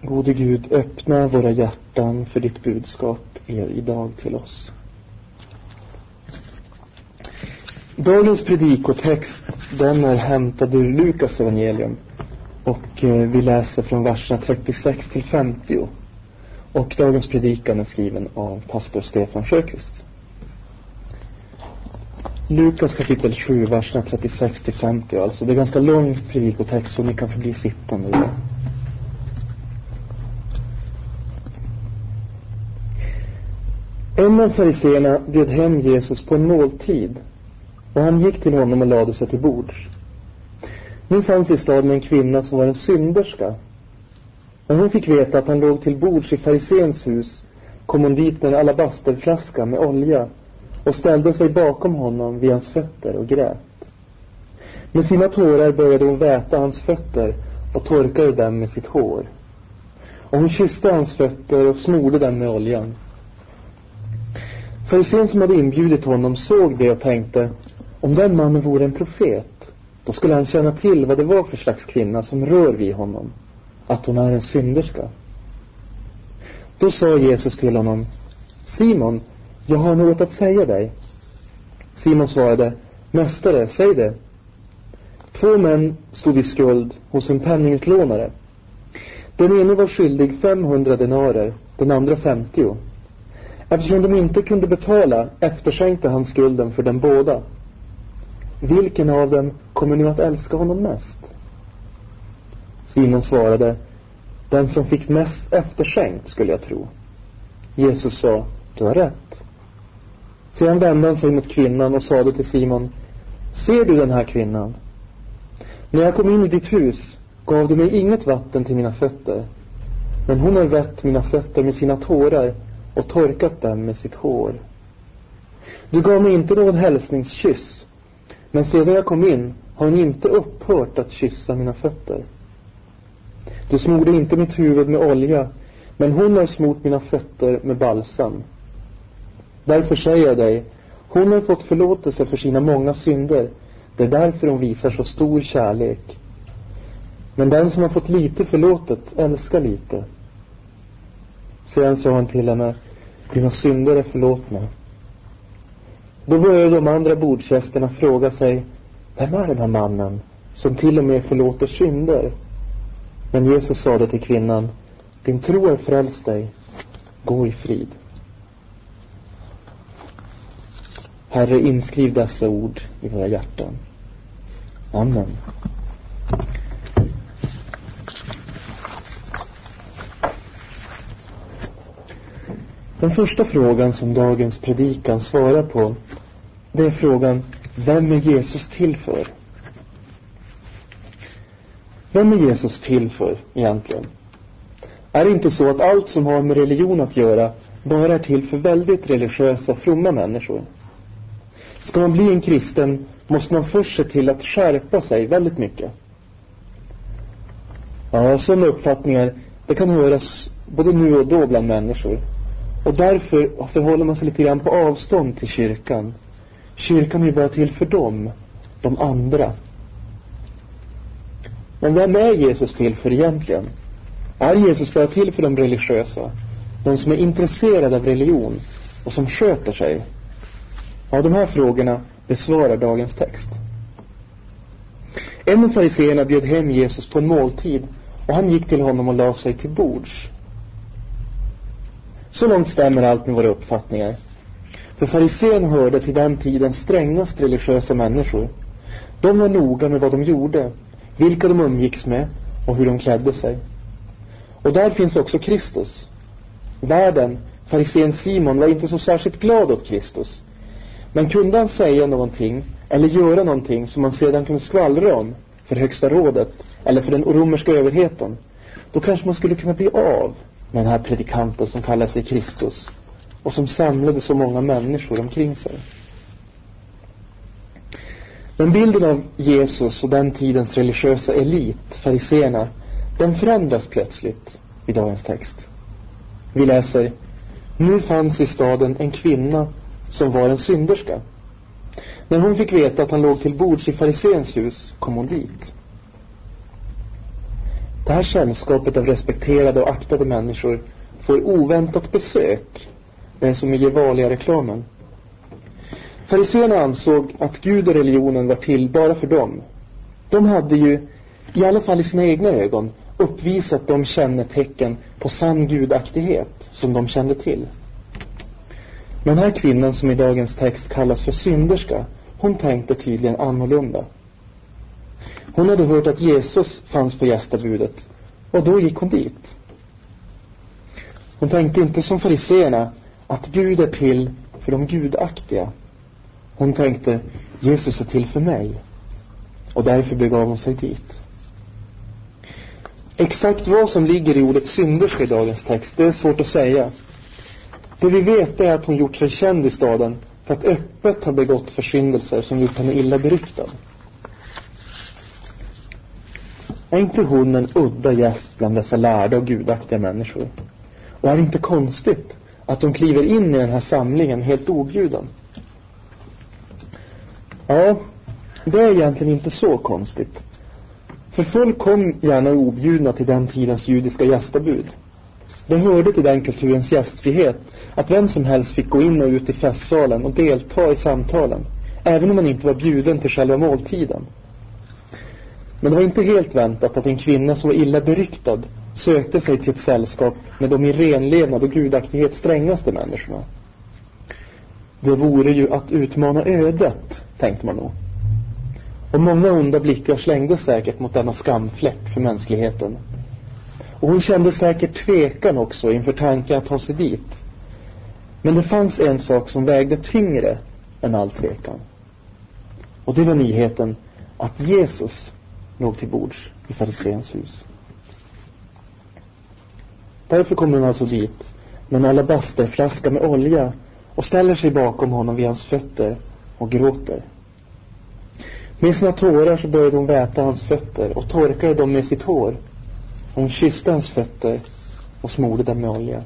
Gode Gud, öppna våra hjärtan för ditt budskap idag till oss. Dagens predikotext, den är hämtad ur Lukas evangelium. Och vi läser från verserna 36 till 50. Och dagens predikan är skriven av pastor Stefan Sjöqvist. Lukas kapitel 7, verserna 36 till 50. Alltså det är ganska lång predikotext, så ni kan få bli sittande idag. En av fariseerna bjöd hem Jesus på en måltid, och han gick till honom och lade sig till bords. Nu fanns i staden en kvinna som var en synderska. När hon fick veta att han låg till bords i fariséns hus, kom hon dit med en alabasterflaska med olja och ställde sig bakom honom vid hans fötter och grät. Med sina tårar började hon väta hans fötter och torkade dem med sitt hår. Och hon kysste hans fötter och smorde dem med oljan. Farisén som hade inbjudit honom såg det och tänkte: om den mannen vore en profet, då skulle han känna till vad det var för slags kvinna som rör vid honom, att hon är en synderska. Då sa Jesus till honom: Simon, jag har något att säga dig. Simon svarade: Mästare, säg det. 2 män stod i skuld hos en penningutlånare. Den ene var skyldig 500 denarer, den andra 50. Eftersom de inte kunde betala, efterskänkte han skulden för dem båda. Vilken av dem kommer nu att älska honom mest? Simon svarade: den som fick mest efterskänkt, skulle jag tro. Jesus sa: du har rätt. Sedan vände han sig mot kvinnan och sade till Simon: ser du den här kvinnan? När jag kom in i ditt hus gav du mig inget vatten till mina fötter, men hon har vätt mina fötter med sina tårar och torkat dem med sitt hår. Du gav mig inte någon hälsningskyss, men sedan jag kom in har hon inte upphört att kyssa mina fötter. Du smorde inte mitt huvud med olja, men hon har smort mina fötter med balsam. Därför säger jag dig, hon har fått förlåtelse för sina många synder. Det är därför hon visar så stor kärlek. Men den som har fått lite förlåtet älskar lite. Sedan sa han till henne: dina synder är förlåtna. Då började de andra bordsgästerna fråga sig: vem är den här mannen som till och med förlåter synder? Men Jesus sade till kvinnan: din tro har frälst dig, gå i frid. Herre, inskriv dessa ord i våra hjärtan. Amen. Den första frågan som dagens predikan svarar på, det är frågan: vem är Jesus till för? Vem är Jesus till för egentligen? Är det inte så att allt som har med religion att göra bara är till för väldigt religiösa och fromma människor? Ska man bli en kristen måste man först se till att skärpa sig väldigt mycket. Ja, sådana uppfattningar, det kan höras både nu och då bland människor. Och därför förhåller man sig lite grann på avstånd till kyrkan. Kyrkan är ju bara till för dem, de andra. Men vem är Jesus till för egentligen? Är Jesus bara till för de religiösa? De som är intresserade av religion och som sköter sig? Ja, de här frågorna besvarar dagens text. En av fariséerna bjöd hem Jesus på en måltid, och han gick till honom och la sig till bords. Så långt stämmer allt med våra uppfattningar. För farisén hörde till den tidens strängaste religiösa människor. De var noga med vad de gjorde, vilka de umgicks med och hur de klädde sig. Och där finns också Kristus. Värden, farisén Simon, var inte så särskilt glad åt Kristus. Men kunde han säga någonting eller göra någonting som man sedan kunde skvallra om för högsta rådet eller för den romerska överheten, då kanske man skulle kunna bli av med den här predikanten som kallar sig Kristus och som samlade så många människor omkring sig. Men bilden av Jesus och den tidens religiösa elit, fariséerna, den förändras plötsligt i dagens text. Vi läser: nu fanns i staden en kvinna som var en synderska. När hon fick veta att han låg till bords i fariséns hus, kom hon dit. Det här sällskapet av respekterade och aktade människor får oväntat besök. Det är som i Gevalia-reklamen. Fariséerna ansåg att Gud och religionen var till bara för dem. De hade ju, i alla fall i sina egna ögon, uppvisat de kännetecken på sann gudaktighet som de kände till. Men den här kvinnan som i dagens text kallas för synderska, hon tänkte tydligen annorlunda. Hon hade hört att Jesus fanns på gästabudet, och då gick hon dit. Hon tänkte inte som fariséerna att Gud är till för de gudaktiga. Hon tänkte, Jesus är till för mig, och därför begav hon sig dit. Exakt vad som ligger i ordet synderska i dagens text, det är svårt att säga. Det vi vet är att hon gjort sig känd i staden för att öppet ha begått försyndelser som gjort henne illa beryktad. Är inte hon en udda gäst bland dessa lärda och gudaktiga människor? Och är det inte konstigt att de kliver in i den här samlingen helt objuden? Ja, det är egentligen inte så konstigt. För folk kom gärna objudna till den tidens judiska gästabud. Det hörde till den kulturens gästfrihet att vem som helst fick gå in och ut i festsalen och delta i samtalen, även om man inte var bjuden till själva måltiden. Men det var inte helt väntat att en kvinna som var illa beryktad sökte sig till ett sällskap med de i renlevnad och gudaktighet strängaste människorna. Det vore ju att utmana ödet, tänkte man nog. Och många onda blickar slängdes säkert mot denna skamfläck för mänskligheten. Och hon kände säkert tvekan också inför tanken att ta sig dit. Men det fanns en sak som vägde tyngre än all tvekan. Och det var nyheten att Jesus låg till bords i fariséns hus. Därför kommer hon alltså dit med en alabasterflaska med olja och ställer sig bakom honom vid hans fötter och gråter. Med sina tårar så började hon väta hans fötter och torkade dem med sitt hår. Hon kysste hans fötter och smorde dem med olja.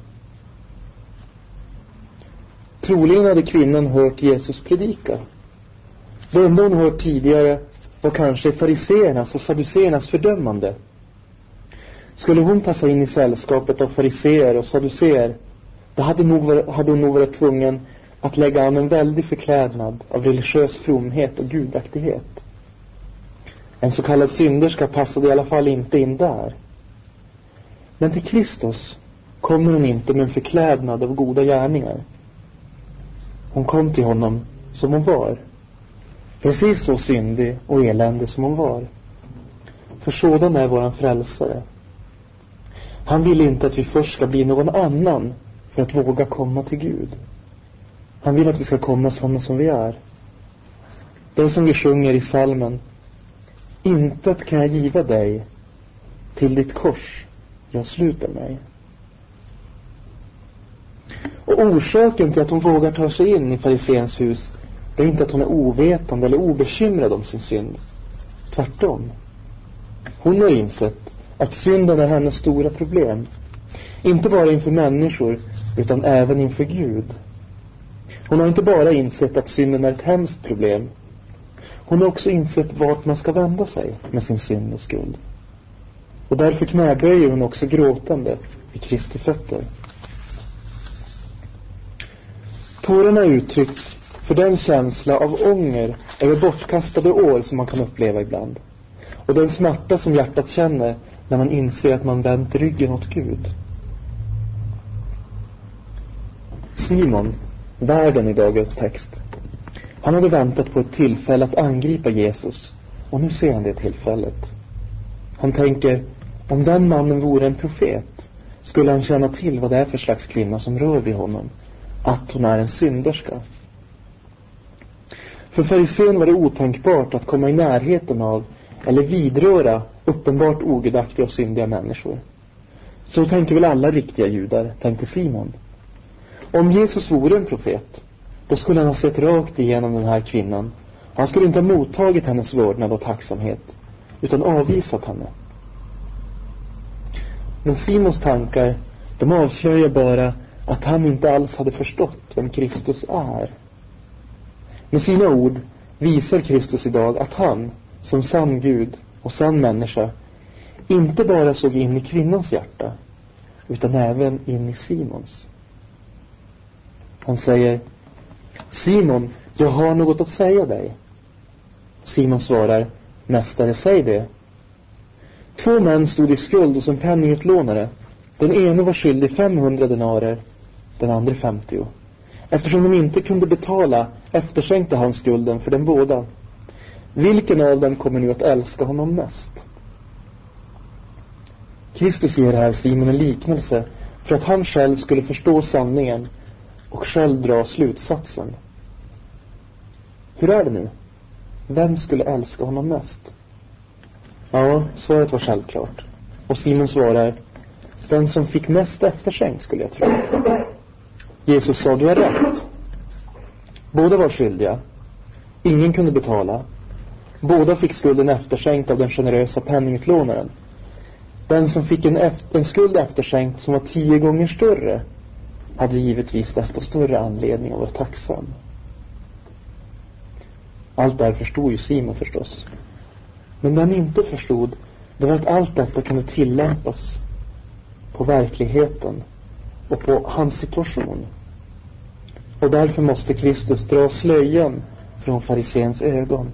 Troligen hade kvinnan hört Jesus predika. Det enda hon hört tidigare var kanske fariséernas och saduceernas fördömande. Skulle hon passa in i sällskapet av fariséer och saduceer, då hade hon nog varit tvungen att lägga an en väldig förklädnad av religiös fromhet och gudaktighet. En så kallad synderska passade i alla fall inte in där. Men till Kristus kommer hon inte med en förklädnad av goda gärningar. Hon kom till honom som hon var. Precis så syndig och eländig som hon var. För sådan är våran frälsare. Han vill inte att vi först ska bli någon annan för att våga komma till Gud. Han vill att vi ska komma sådana som vi är. Det som vi sjunger i salmen: intet kan jag giva dig, till ditt kors jag sluter mig. Och orsaken till att hon vågar ta sig in i fariséns hus, det är inte att hon är ovetande eller obekymrad om sin synd. Tvärtom. Hon har insett att synden är hennes stora problem. Inte bara inför människor, utan även inför Gud. Hon har inte bara insett att synden är ett hemskt problem. Hon har också insett vart man ska vända sig med sin synd och skuld. Och därför knäböjer hon också gråtande vid Kristi fötter. Tårarna är uttryck för den känsla av ånger över bortkastade år som man kan uppleva ibland. Och den smärta som hjärtat känner när man inser att man vänt ryggen åt Gud. Simon, värden i dagens text, han hade väntat på ett tillfälle att angripa Jesus, och nu ser han det tillfället. Han tänker, om den mannen vore en profet, skulle han känna till vad det är för slags kvinna som rör vid honom, att hon är en synderska. För farisén var det otänkbart att komma i närheten av eller vidröra uppenbart ogudaktiga och syndiga människor. Så tänker väl alla riktiga judar, tänkte Simon. Om Jesus vore en profet, då skulle han ha sett rakt igenom den här kvinnan. Han skulle inte ha mottagit hennes vördnad och tacksamhet, utan avvisat henne. Men Simons tankar, de avslöjar bara att han inte alls hade förstått vem Kristus är. Med sina ord visar Kristus idag att han, som sann Gud och sann människa, inte bara såg in i kvinnans hjärta, utan även in i Simons. Han säger: Simon, jag har något att säga dig. Simon svarar: Mästare, säg det. 2 män stod i skuld hos en penningutlånare. Den ene var skyldig 500 denarer, den andra 50. Eftersom de inte kunde betala, efterskänkte han skulden för dem båda. Vilken av dem kommer nu att älska honom mest? Kristus ger här Simon en liknelse för att han själv skulle förstå sanningen och själv dra slutsatsen. Hur är det nu? Vem skulle älska honom mest? Ja, svaret var självklart. Och Simon svarar: den som fick mest efterskänkt, skulle jag tro. Jesus sa: du har rätt. Båda var skyldiga. Ingen kunde betala. Båda fick skulden efterskänkt av den generösa penningutlånaren. Den som fick en skuld efterskänkt som var 10 gånger större hade givetvis desto större anledning att vara tacksam. Allt där förstod ju Simon förstås. Men det han inte förstod, det var att allt detta kunde tillämpas på verkligheten och på hans situation. Och därför måste Kristus dra slöjan från fariséns ögon.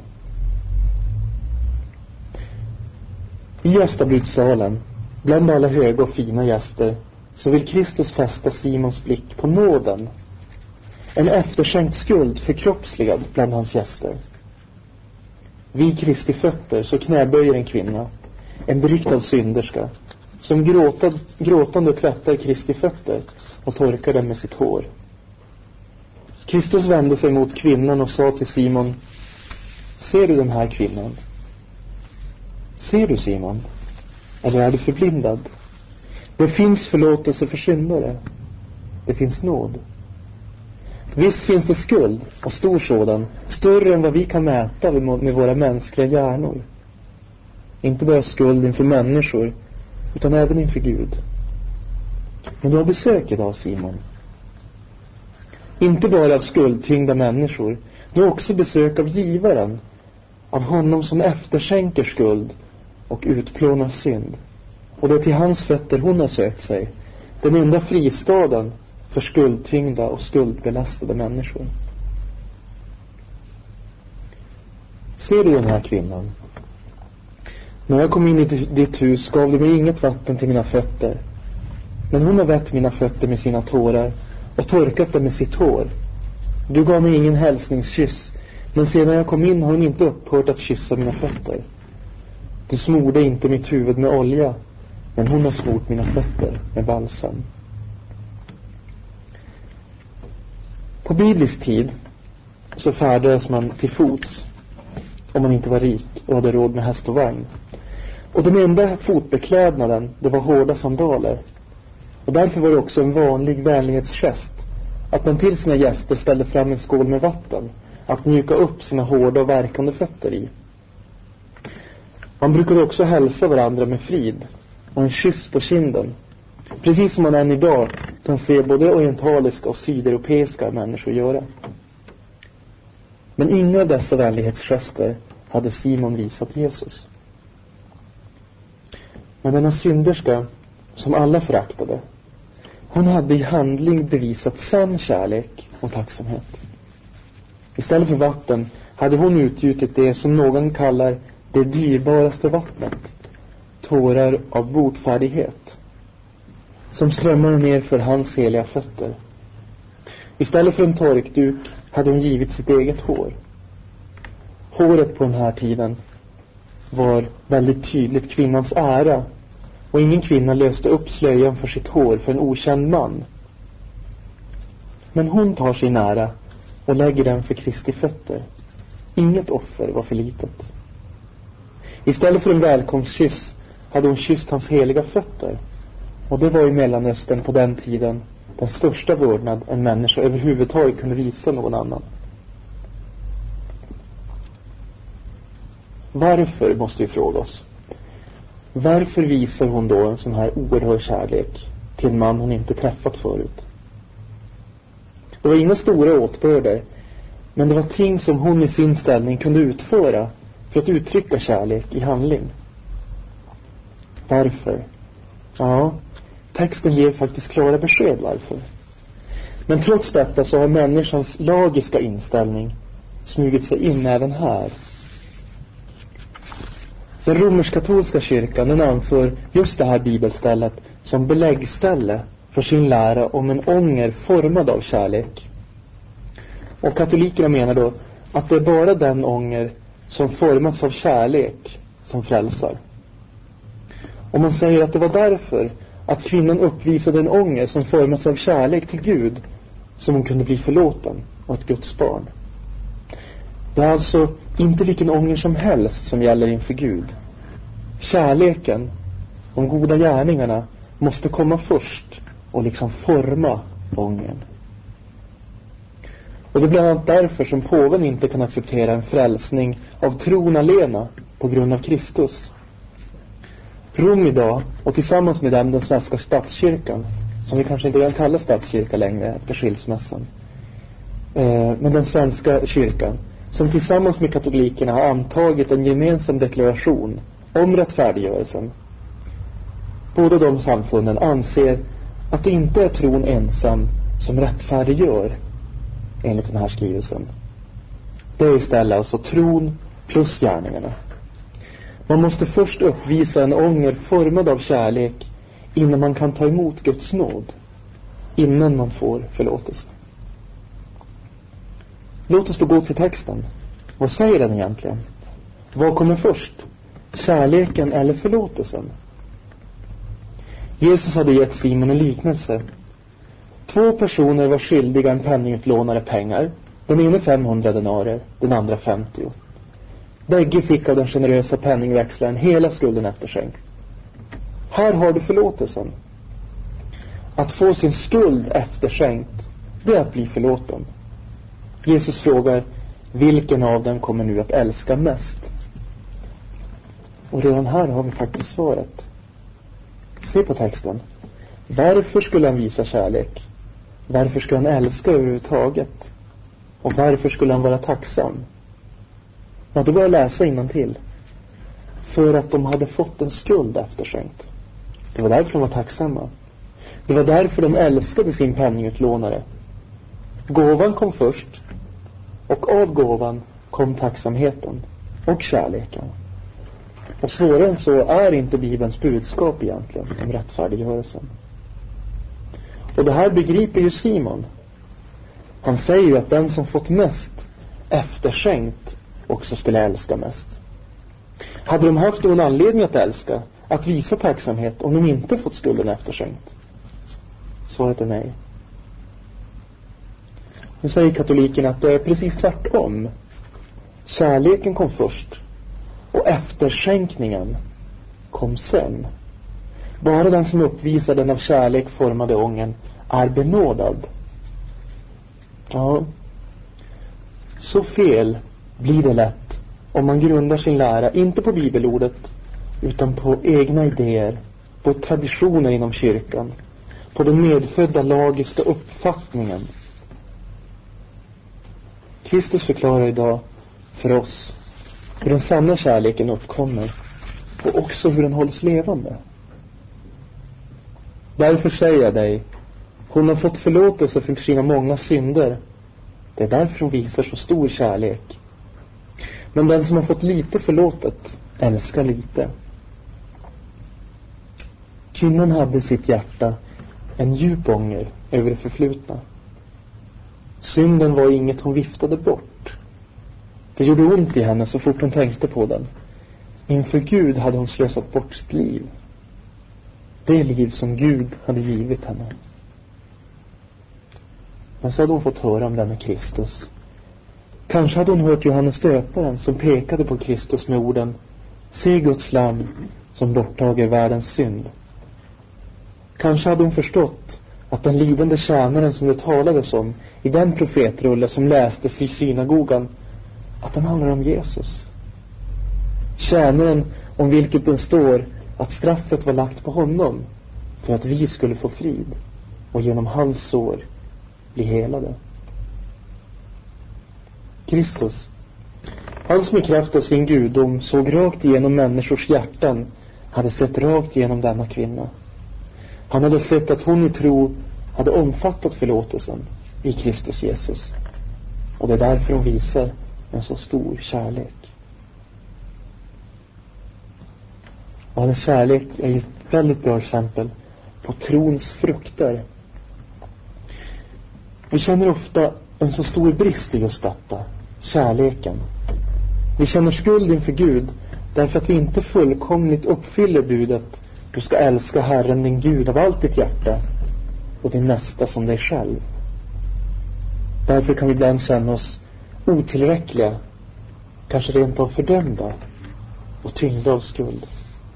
I gästabudssalen, bland alla höga och fina gäster, så vill Kristus fästa Simons blick på nåden. En efterskänkt skuld förkroppsligad bland hans gäster. Vid Kristi fötter så knäböjer en kvinna, en beryktad synderska, som gråtande tvättar Kristi fötter och torkar dem med sitt hår. Kristus vände sig mot kvinnan och sa till Simon: ser du den här kvinnan? Ser du, Simon? Eller är du förblindad? Det finns förlåtelse för syndare. Det finns nåd. Visst finns det skuld, och stor sådan, större än vad vi kan mäta med våra mänskliga hjärnor. Inte bara skuld inför människor, utan även inför Gud. Men du har besök idag, Simon. Inte bara av skuldtyngda människor, du har också besök av givaren, av honom som efterskänker skuld och utplånar synd. Och det är till hans fötter hon har sökt sig, den enda fristaden för skuldtyngda och skuldbelastade människor. Ser du den här kvinnan? När jag kom in i ditt hus gav du mig inget vatten till mina fötter, men hon har vätt mina fötter med sina tårar och torkat dem med sitt hår. Du gav mig ingen hälsningskyss, men sedan jag kom in har hon inte upphört att kyssa mina fötter. Du smorde inte mitt huvud med olja, men hon har smort mina fötter med balsam. På biblisk tid så färdades man till fots om man inte var rik och hade råd med häst och vagn. Och den enda fotbeklädnaden, det var hårda sandaler. Och därför var det också en vanlig vänlighetsgest att man till sina gäster ställde fram en skål med vatten att mjuka upp sina hårda och verkande fötter i. Man brukade också hälsa varandra med frid och en kyss på kinden. Precis som man än idag kan se både orientaliska och sydeuropeiska människor göra. Men inga av dessa vänlighetsgester hade Simon visat Jesus. Men denna synderska, som alla föraktade, hon hade i handling bevisat sann kärlek och tacksamhet. Istället för vatten hade hon utgjutit det som någon kallar det dyrbaraste vattnet, tårar av botfärdighet, som strömmade ner för hans heliga fötter. Istället för en torkduk hade hon givit sitt eget hår. Håret på den här tiden var väldigt tydligt kvinnans ära, och ingen kvinna löste upp slöjan för sitt hår för en okänd man. Men hon tar sin ära och lägger den för Kristi fötter. Inget offer var för litet. Istället för en välkomstkyss hade hon kysst hans heliga fötter. Och det var i Mellanöstern på den tiden den största vördnad en människa överhuvudtaget kunde visa någon annan. Varför, måste vi fråga oss. Varför visar hon då en sån här oerhörd kärlek till en man hon inte träffat förut? Det var inga stora åtbörder, men det var ting som hon i sin ställning kunde utföra för att uttrycka kärlek i handling. Varför? Ja, texten ger faktiskt klara besked varför. Men trots detta så har människans lagiska inställning smugit sig in även här. Den romersk-katolska kyrkan, den anför just det här bibelstället som beläggställe för sin lära om en ånger formad av kärlek. Och katolikerna menar då att det är bara den ånger som formats av kärlek som frälsar. Och man säger att det var därför att kvinnan uppvisade en ånger som formats av kärlek till Gud som hon kunde bli förlåten och ett Guds barn. Det är alltså inte vilken ånger som helst som gäller inför Gud. Kärleken, de goda gärningarna måste komma först och liksom forma ångern. Och det är bland annat därför som påven inte kan acceptera en frälsning av tron alena på grund av Kristus. Rom idag, och tillsammans med dem den svenska statskyrkan, som vi kanske inte kan kalla statskyrka längre efter skilsmässan, men den svenska kyrkan, som tillsammans med katolikerna har antagit en gemensam deklaration om rättfärdiggörelsen. Båda de samfunden anser att det inte är tron ensam som rättfärdiggör enligt den här skrivelsen. Det är istället alltså tron plus gärningarna. Man måste först uppvisa en ånger formad av kärlek innan man kan ta emot Guds nåd, innan man får förlåtelse. Låt oss då gå till texten. Vad säger den egentligen? Vad kommer först? Kärleken eller förlåtelsen? Jesus hade gett Simon en liknelse. 2 personer var skyldiga en penningutlånare pengar. Den ene 500 denarer, den andra 50. Bägge fick av den generösa penningväxlaren hela skulden efterskänkt. Här har du förlåtelsen. Att få sin skuld efterskänkt, det är att bli förlåten. Jesus frågar, vilken av dem kommer nu att älska mest? Och redan här har vi faktiskt svaret. Se på texten. Varför skulle han visa kärlek? Varför skulle han älska överhuvudtaget? Och varför skulle han vara tacksam? Ja, då börjar jag läsa innantill. För att de hade fått en skuld efterskänkt. Det var därför de var tacksamma. Det var därför de älskade sin penningutlånare. Gåvan kom först. Och av gåvan kom tacksamheten och kärleken. Och svårare än så är inte Bibelns budskap egentligen om rättfärdiggörelsen. Och det här begriper ju Simon. Han säger ju att den som fått mest efterskänkt också skulle älska mest. Hade de haft någon anledning att älska, att visa tacksamhet om de inte fått skulden efterskänkt? Svaret är nej. Nu säger katolikerna att det är precis tvärtom. Kärleken kom först och efterskänkningen kom sen. Bara den som uppvisar den av kärlek formade ången är benådad. Ja, så fel blir det lätt om man grundar sin lära inte på bibelordet utan på egna idéer, på traditioner inom kyrkan, på den medfödda lagiska uppfattningen. Kristus förklarar idag för oss hur den sanna kärleken uppkommer och också hur den hålls levande. Därför säger jag dig, hon har fått förlåtelse för sina många synder. Det är därför hon visar så stor kärlek. Men den som har fått lite förlåtet älskar lite. Kvinnan hade i sitt hjärta en djup ånger över det förflutna. Synden var inget hon viftade bort. Det gjorde ont i henne så fort hon tänkte på den. Inför Gud hade hon slösat bort sitt liv. Det liv som Gud hade givit henne. Men så hade hon fått höra om denna Kristus. Kanske hade hon hört Johannes döparen som pekade på Kristus med orden: se Guds lamm som borttager världens synd. Kanske hade hon förstått att den lidande tjänaren som det talades om i den profetrulle som lästes i synagogan, att den handlar om Jesus. Tjänaren om vilket den står att straffet var lagt på honom för att vi skulle få frid och genom hans sår bli helade. Kristus, han som i kraft av sin gudom såg rakt igenom människors hjärtan, hade sett rakt igenom denna kvinna. Han hade sett att hon i tro hade omfattat förlåtelsen i Kristus Jesus. Och det är därför hon visar en så stor kärlek. Och hennes kärlek är ju ett väldigt bra exempel på trons frukter. Vi känner ofta en så stor brist i just detta, kärleken. Vi känner skuld inför Gud därför att vi inte fullkomligt uppfyller budet: du ska älska Herren din Gud av allt ditt hjärta och din nästa som dig själv. Därför kan vi ibland känna oss otillräckliga, kanske rent av fördömda och tyngda av skuld.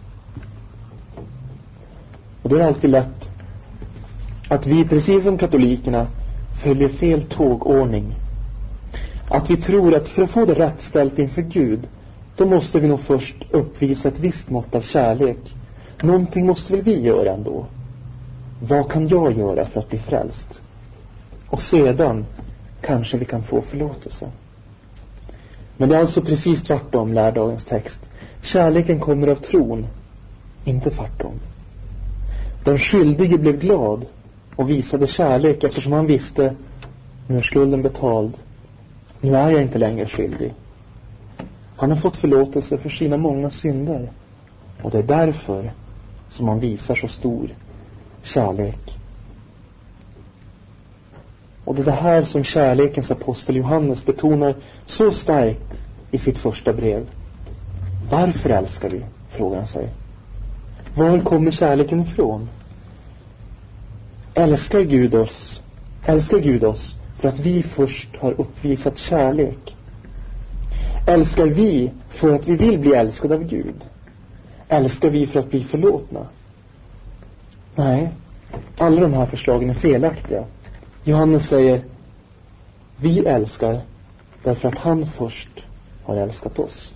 Och det är alltid lätt att vi, precis som katolikerna, följer fel tågordning. Att vi tror att för att få det rätt ställt inför Gud, då måste vi nog först uppvisa ett visst mått av kärlek. Någonting måste väl vi göra ändå. Vad kan jag göra för att bli frälst? Och sedan kanske vi kan få förlåtelse. Men det är alltså precis tvärtom, lärdagens text. Kärleken kommer av tron, inte tvärtom. Den skyldige blev glad och visade kärlek eftersom han visste: nu är skulden betald. Nu är jag inte längre skyldig. Han har fått förlåtelse för sina många synder. Och det är därför som han visar så stor kärlek. Och det är det här som kärlekens apostel Johannes betonar så starkt i sitt första brev. Varför älskar vi? Frågar han sig. Var kommer kärleken ifrån? Älskar Gud oss för att vi först har uppvisat kärlek? Älskar vi för att vi vill bli älskade av Gud? Älskar vi för att bli förlåtna? Nej, alla de här förslagen är felaktiga. Johannes säger: vi älskar därför att han först har älskat oss.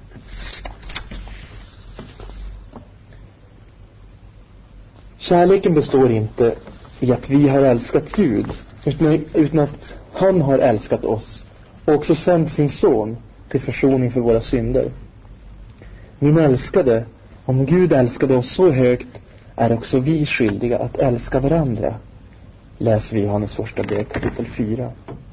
Kärleken består inte i att vi har älskat Gud, utan att han har älskat oss och också sänt sin son till försoning för våra synder. Min älskade, om Gud älskade oss så högt, är också vi skyldiga att älska varandra. Läser vi Johannes första brev kapitel 4.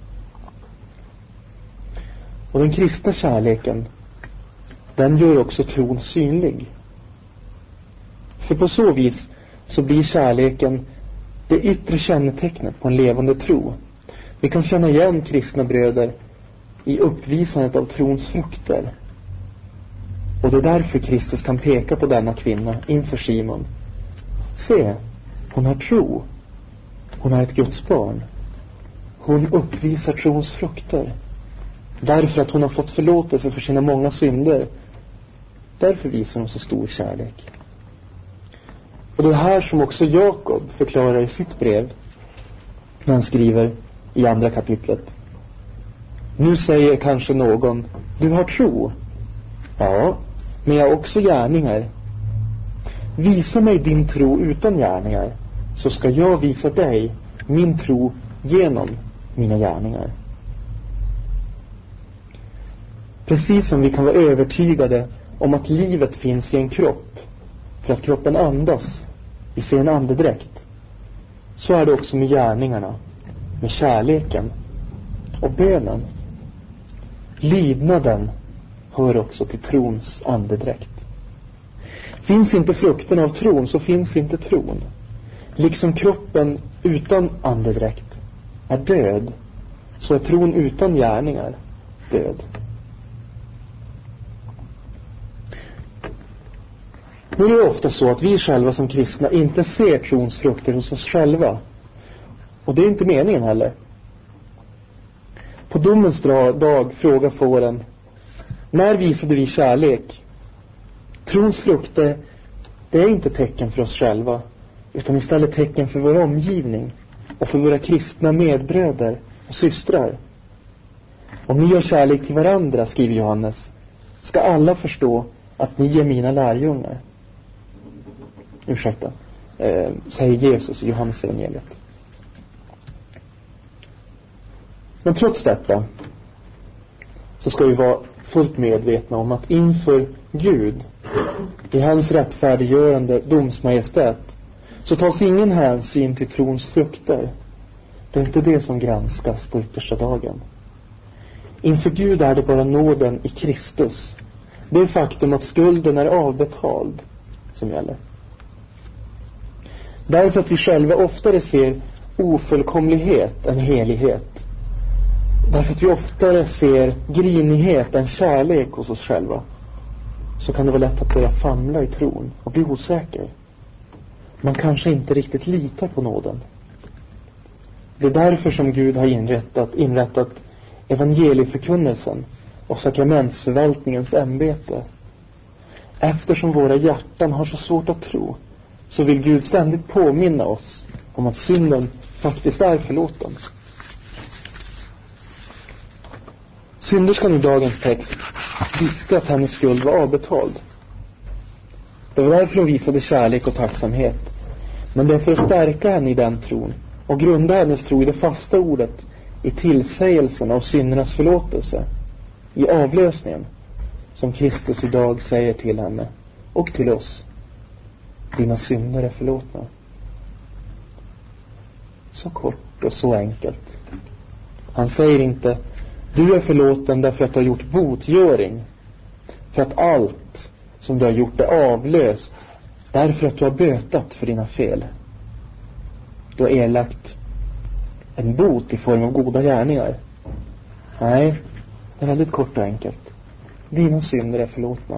Och den kristna kärleken, den gör också tron synlig. För på så vis så blir kärleken det yttre kännetecknet på en levande tro. Vi kan känna igen kristna bröder i uppvisandet av trons frukter. Och det är därför Kristus kan peka på denna kvinna inför Simon. Se, hon har tro. Hon är ett Guds barn. Hon uppvisar trons frukter. Därför att hon har fått förlåtelse för sina många synder. Därför visar hon så stor kärlek. Och det här som också Jakob förklarar i sitt brev, när han skriver i andra kapitlet. Nu säger kanske någon: du har tro. Ja, men jag har också gärningar. Visa mig din tro utan gärningar, så ska jag visa dig min tro genom mina gärningar. Precis som vi kan vara övertygade om att livet finns i en kropp för att kroppen andas i sin andedräkt, så är det också med gärningarna, med kärleken och bönen. Lydnaden hör också till trons andedräkt. Finns inte frukten av tron, så finns inte tron. Liksom kroppen utan andedräkt är död, så är tron utan gärningar död. Nu är det ofta så att vi själva som kristna inte ser trons frukter hos oss själva. Och det är inte meningen heller. På domens dag frågar fåren: när visade vi kärlek? Trons frukter, det är inte tecken för oss själva, utan istället tecken för vår omgivning och för våra kristna medbröder och systrar. Om ni gör kärlek till varandra, skriver Johannes, ska alla förstå att ni är mina lärjungar. Säger Jesus i Johannes evangeliet. Men trots detta så ska vi vara fullt medvetna om att inför Gud I hans rättfärdiggörande domsmajestät så tas ingen hänsyn till trons frukter. Det är inte det som granskas på yttersta dagen. Inför Gud är det bara nåden i Kristus, det faktum att skulden är avbetald, som gäller. Därför att vi själva oftare ser ofullkomlighet än helighet. Därför att vi oftare ser grinighet än kärlek hos oss själva, så kan det vara lätt att börja famla i tron och bli osäker. Man kanske inte riktigt litar på nåden. Det är därför som Gud har inrättat evangelieförkunnelsen och sakramentsförvaltningens ämbete. Eftersom våra hjärtan har så svårt att tro, så vill Gud ständigt påminna oss om att synden faktiskt är förlåten. Synderskan i dagens text visste att hennes skuld var avbetald. Det var därför hon visade kärlek och tacksamhet. Men det är för att stärka henne i den tron och grunda hennes tro i det fasta ordet, i tillsägelsen av syndernas förlåtelse, i avlösningen, som Kristus idag säger till henne och till oss: dina synder är förlåtna. Så kort och så enkelt. Han säger inte: du är förlåten därför att du har gjort botgöring, för att allt som du har gjort är avlöst, därför att du har bötat för dina fel. Du har erlagt en bot i form av goda gärningar. Nej, det är väldigt kort och enkelt. Dina synder är förlåtna.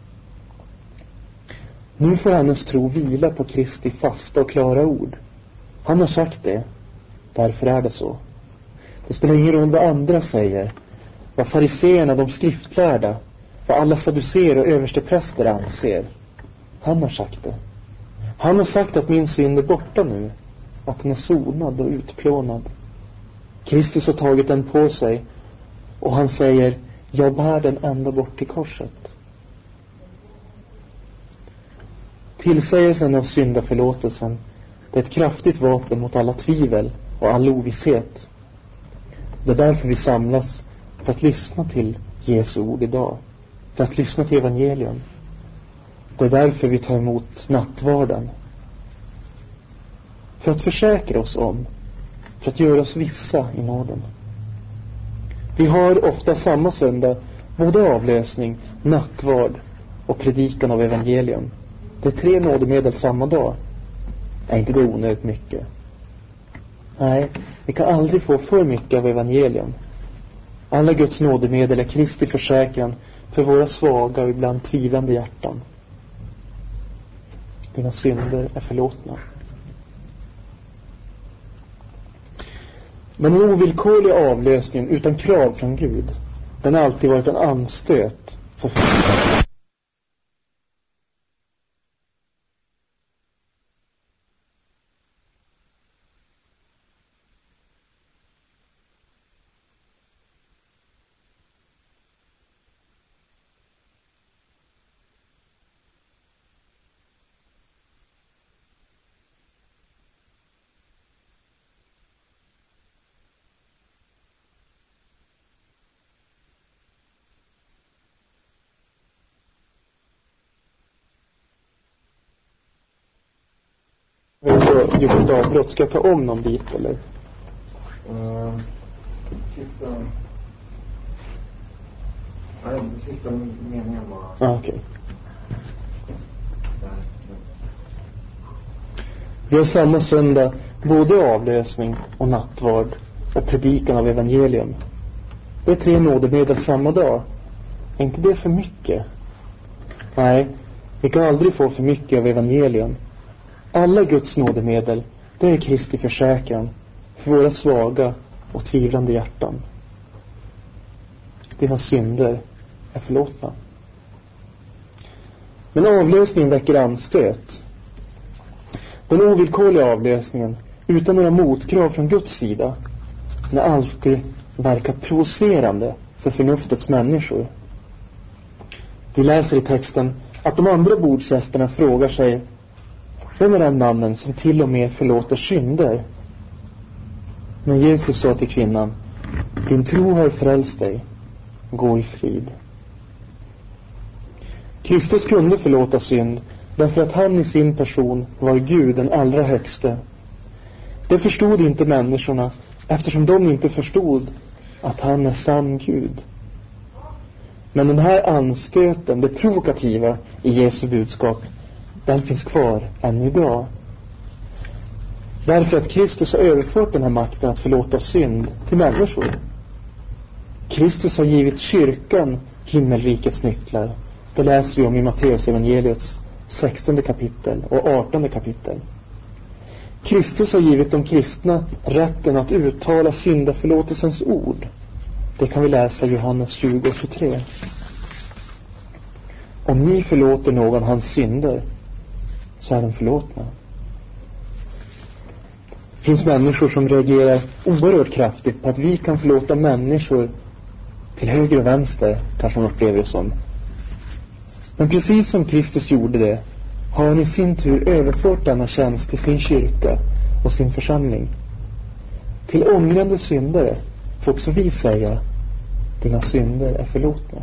Nu får hennes tro vila på Kristi fasta och klara ord. Han har sagt det, därför är det så. Det spelar ingen roll vad andra säger, vad fariseerna, de skriftlärda, vad alla saduceer och överstepräster anser. Han har sagt det. Han har sagt att min synd är borta nu, att den är sonad och utplånad. Kristus har tagit den på sig, och han säger: jag bär den ända bort till korset. Tillsägelsen av syndaförlåtelsen, det är ett kraftigt vapen mot alla tvivel och all ovisshet. Det är därför vi samlas, för att lyssna till Jesu ord idag, för att lyssna till evangelium. Det är därför vi tar emot nattvarden, för att försäkra oss om, för att göra oss vissa i nåden. Vi har ofta samma söndag både avlösning, nattvard och predikan av evangelium. Det är 3 nådemedel samma dag. Är inte det onödigt mycket? Nej, vi kan aldrig få för mycket av evangelium. Alla Guds nådemedel är Kristi försäkran för våra svaga och ibland tvivlande hjärtan. Dina synder är förlåtna. Men den ovillkorliga avlösningen utan krav från Gud, den har alltid varit en anstöt för gjort ett avbrott. Ska jag ta om någon bit eller? Sista meningen var... Okej. Vi har samma söndag både avlösning och nattvard och predikan av evangelium. Det är 3 nådemedel samma dag. Är inte det för mycket? Nej, vi kan aldrig få för mycket av evangelium. Alla Guds nådemedel, det är Kristi försäkran för våra svaga och tvivlande hjärtan. Dina synder är förlåtna. Men avlösningen väcker anstöt. Den ovillkorliga avlösningen, utan några motkrav från Guds sida, den har alltid verkat provocerande för förnuftets människor. Vi läser i texten att de andra bordsgästerna frågar sig: vem är den mannen som till och med förlåter synder? Men Jesus sa till kvinnan: din tro har frälst dig, gå i frid. Kristus kunde förlåta synd därför att han i sin person var Gud, den allra högste. Det förstod inte människorna eftersom de inte förstod att han är sann Gud. Men den här anstöten, det provokativa i Jesu budskap, den finns kvar än idag. Därför att Kristus har överfört den här makten att förlåta synd till människor. Kristus har givit kyrkan himmelrikets nycklar. Det läser vi om i Matteus evangeliets 16 kapitel och 18 kapitel. Kristus har givit de kristna rätten att uttala syndaförlåtelsens ord. Det kan vi läsa i Johannes 20 och 23. Om ni förlåter någon hans synder, så är de förlåtna. Det finns människor som reagerar oerhört kraftigt på att vi kan förlåta människor till höger och vänster, kanske de upplever det som. Men precis som Kristus gjorde det, har han i sin tur överfört denna tjänst till sin kyrka och sin församling. Till ångrande syndare får också vi säga: dina synder är förlåtna.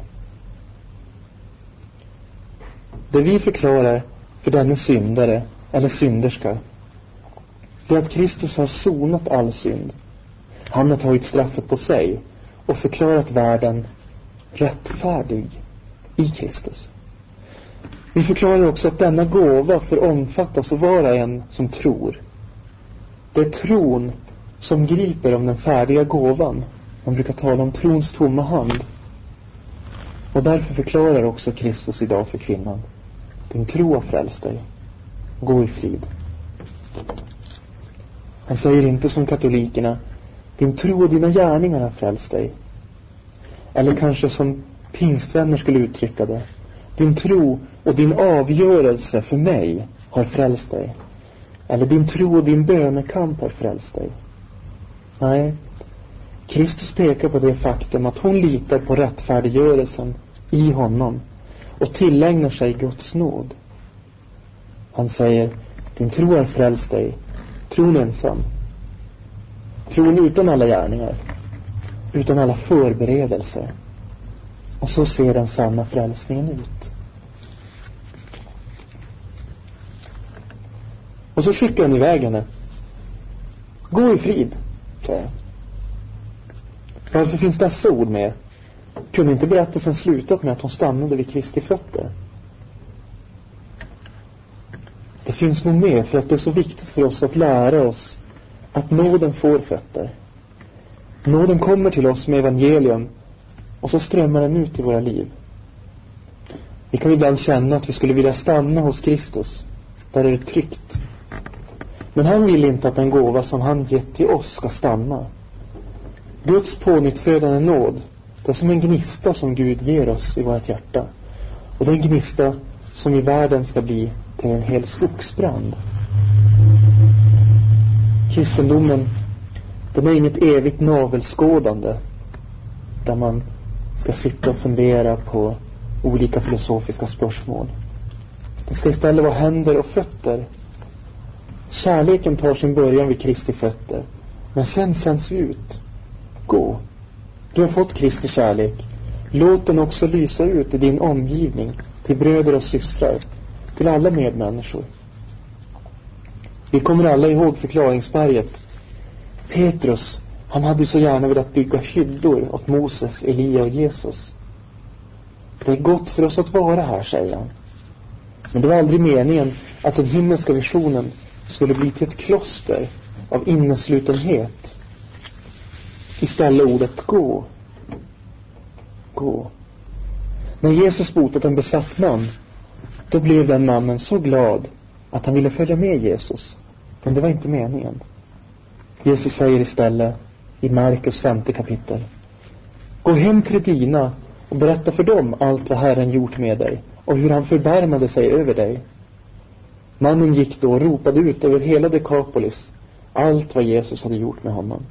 Det vi förklarar för denne syndare eller synderska, det är att Kristus har sonat all synd. Han har tagit straffet på sig och förklarat världen rättfärdig i Kristus. Vi förklarar också att denna gåva får omfattas av var och en som tror. Det är tron som griper om den färdiga gåvan. Man brukar tala om trons tomma hand. Och därför förklarar också Kristus idag för kvinnan: din tro har frälst dig. Gå i frid. Han säger inte som katolikerna: din tro och dina gärningar har frälst dig. Eller kanske som pingstvänner skulle uttrycka det: din tro och din avgörelse för mig har frälst dig. Eller din tro och din bönekamp har frälst dig. Nej, Kristus pekar på det faktum att hon litar på rättfärdiggörelsen i honom och tillägnar sig Guds nåd. Han säger: din tro har frälst dig. Tron ensam. Tron utan alla gärningar, utan alla förberedelser. Och så ser den sanna frälsningen ut. Och så skickar han iväg henne. Gå i frid, säger han. Varför finns dessa ord med? Kunde inte berättelsen slutat med att hon stannade vid Kristi fötter? Det finns nog med för att det är så viktigt för oss att lära oss att nåden får fötter. Nåden kommer till oss med evangelium och så strömmar den ut i våra liv. Vi kan ibland känna att vi skulle vilja stanna hos Kristus. Där är det tryggt. Men han vill inte att den gåva som han gett till oss ska stanna. Guds pånyttfödande nåd, det är som en gnista som Gud ger oss i vårt hjärta. Och det är en gnista som i världen ska bli till en hel skogsbrand. Kristendomen, den är inget evigt navelskådande där man ska sitta och fundera på olika filosofiska spörsmål. Det ska istället vara händer och fötter. Kärleken tar sin början vid Kristi fötter, men sen sänds vi ut. Gå. Du har fått Kristi kärlek. Låt den också lysa ut i din omgivning, till bröder och systrar, till alla medmänniskor. Vi kommer alla ihåg förklaringsberget. Petrus, han hade ju så gärna velat bygga hyddor åt Moses, Elia och Jesus. Det är gott för oss att vara här, säger han. Men det var aldrig meningen att den himmelska visionen skulle bli till ett kloster av inneslutenhet. Istället ordet gå. Gå. När Jesus botat en besatt man, då blev den mannen så glad att han ville följa med Jesus. Men det var inte meningen. Jesus säger istället i Markus 5 kapitel: gå hem till dina och berätta för dem allt vad Herren gjort med dig och hur han förbarmade sig över dig. Mannen gick då och ropade ut över hela Dekapolis allt vad Jesus hade gjort med honom.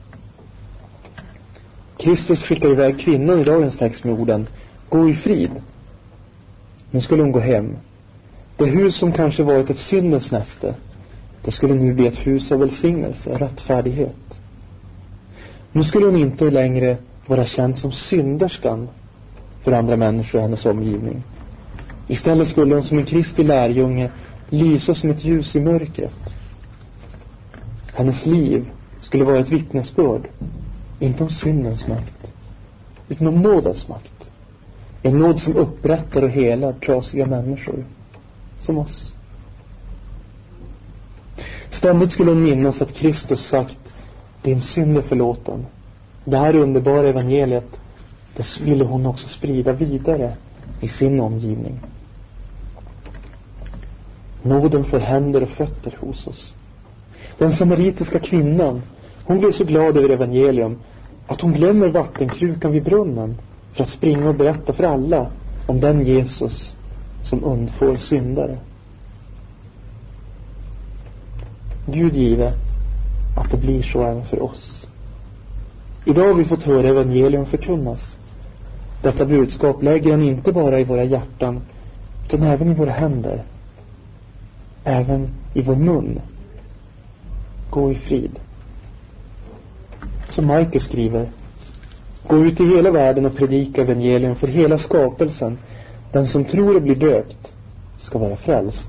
Kristus skickar iväg kvinnan i dagens text med orden: gå i frid. Nu skulle hon gå hem. Det hus som kanske varit ett syndens näste, det skulle nu bli ett hus av välsignelse, rättfärdighet. Nu skulle hon inte längre vara känd som synderskan för andra människor i hennes omgivning. Istället skulle hon som en Kristi lärjunge lysa som ett ljus i mörkret. Hennes liv skulle vara ett vittnesbörd, inte om syndens makt, utan om nådens makt. En nåd som upprättar och helar trasiga människor, som oss. Ständigt skulle hon minnas att Kristus sagt: din synd är förlåten. Det här underbara evangeliet, det ville hon också sprida vidare i sin omgivning. Nåden får händer och fötter hos oss. Den samaritiska kvinnan, hon blev så glad över evangelium att hon glömmer vattenkrukan vid brunnen för att springa och berätta för alla om den Jesus som undfår syndare. Gud give att det blir så även för oss. Idag har vi fått höra evangelium förkunnas. Detta budskap lägger han inte bara i våra hjärtan, utan även i våra händer, även i vår mun. Gå i frid. Som Markus skriver: gå ut i hela världen och predika evangelium för hela skapelsen. Den som tror och blir döpt ska vara frälst.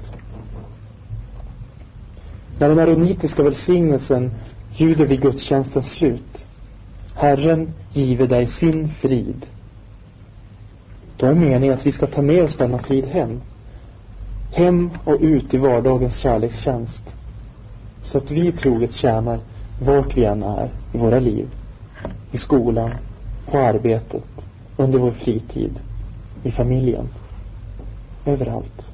När den aronitiska välsignelsen ljuder vid gudstjänstens slut: Herren give dig sin frid. Då är meningen att vi ska ta med oss denna frid hem och ut i vardagens kärlekstjänst, så att vi troget tjänar vart vi än är i våra liv, i skolan, på arbetet, under vår fritid, i familjen, överallt.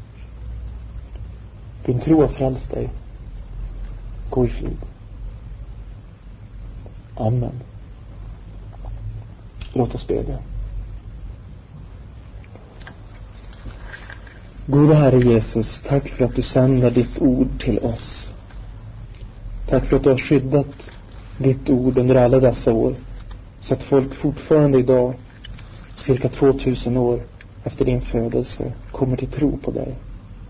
Din tro har frälst dig. Gå i frid. Amen. Låt oss bedja. Gode Herre Jesus, tack för att du sänder ditt ord till oss. Tack för att du har skyddat ditt ord under alla dessa år, så att folk fortfarande idag, cirka 2000 år efter din födelse, kommer till tro på dig.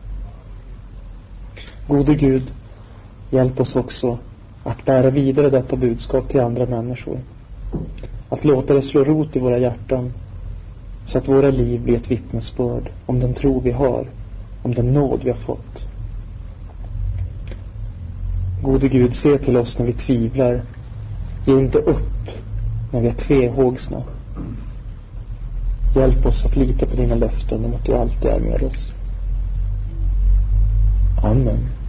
Gode Gud, hjälp oss också att bära vidare detta budskap till andra människor. Att låta det slå rot i våra hjärtan, så att våra liv blir ett vittnesbörd om den tro vi har, om den nåd vi har fått. Gode Gud, se till oss när vi tvivlar. Ge inte upp när vi är tvehågsna. Hjälp oss att lita på dina löften om att du alltid är med oss. Amen.